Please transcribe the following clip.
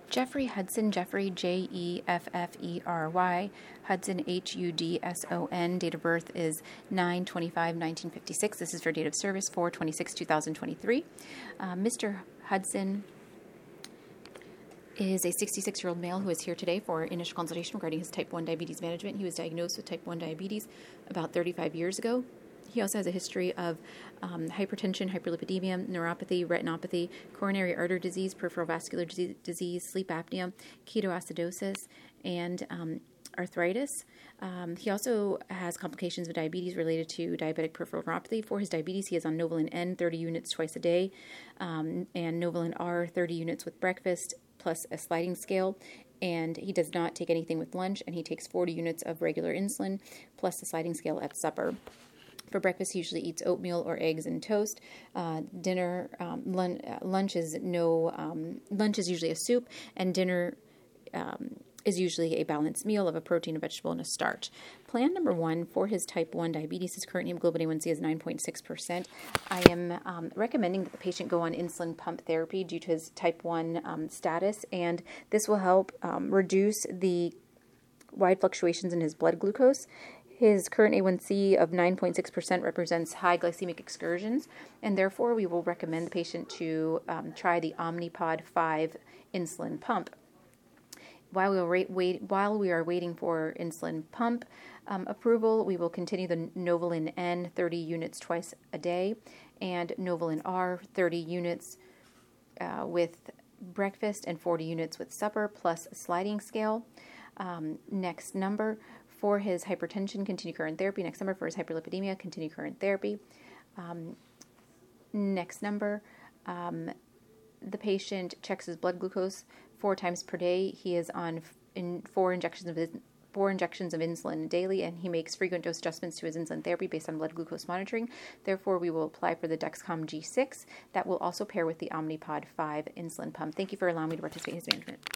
Jeffrey Hudson, Jeffrey, Jefffery, Hudson, Hudson. Date of birth is 9/25/1956. This is for date of service 4/26/2023. Mr. Hudson is a 66-year-old male who is here today for initial consultation regarding his type 1 diabetes management. He was diagnosed with type 1 diabetes about 35 years ago. He also has a history of hypertension, hyperlipidemia, neuropathy, retinopathy, coronary artery disease, peripheral vascular disease, sleep apnea, ketoacidosis, and arthritis. He also has complications of diabetes related to diabetic peripheral neuropathy. For his diabetes, he is on Novolin N 30 units twice a day, and Novolin R 30 units with breakfast, plus a sliding scale. And he does not take anything with lunch, and he takes 40 units of regular insulin, plus the sliding scale at supper. For breakfast, he usually eats oatmeal or eggs and toast. Lunch is usually a soup, and dinner is usually a balanced meal of a protein, a vegetable, and a starch. Plan number 1 for his type 1 diabetes, his current hemoglobin A1C is 9.6%. I am recommending that the patient go on insulin pump therapy due to his type 1 status, and this will help reduce the wide fluctuations in his blood glucose. His current A1C of 9.6% represents high glycemic excursions, and therefore we will recommend the patient to try the Omnipod 5 insulin pump. While we are waiting for insulin pump approval, we will continue the Novolin N 30 units twice a day and Novolin R 30 units with breakfast and 40 units with supper, plus a sliding scale. Next number. For his hypertension, continue current therapy. Next number. For his hyperlipidemia, continue current therapy. Next number. The patient checks his blood glucose 4 times per day. He is on 4 injections of insulin daily, and he makes frequent dose adjustments to his insulin therapy based on blood glucose monitoring. Therefore, we will apply for the Dexcom G6. That will also pair with the Omnipod 5 insulin pump. Thank you for allowing me to participate in his management.